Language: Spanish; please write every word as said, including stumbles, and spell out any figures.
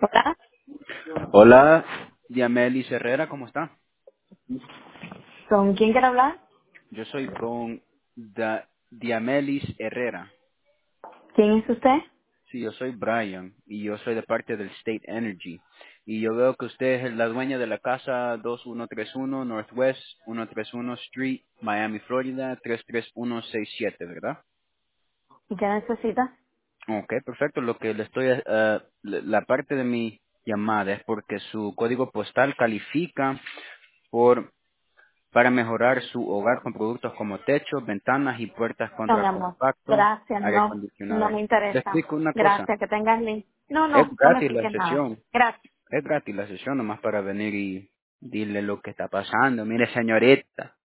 Hola, Hola, Diamelis Herrera, ¿cómo está? ¿con quién quiere hablar? Yo soy con Da- Diamelis Herrera. ¿Quién es usted? Sí, yo soy Brian y yo soy de parte del State Energy. Y yo veo que usted es la dueña de la casa dos uno tres uno Northwest ciento treinta y uno Street, Miami, Florida tres tres uno seis siete, ¿verdad? ¿Y qué necesita? Ok, perfecto. Lo que le estoy, eh, la la parte de mi llamada es porque su código postal califica por para mejorar su hogar con productos como techos, ventanas y puertas No, mi contra amor. compacto, Gracias, aire no, no acondicionado. me Le interesa. explico una cosa, Gracias, que tengas link. No, es no, no me gratis la expliques nada. sesión, Gracias. es gratis la sesión nomás para venir y dile lo que está pasando. Mire señorita,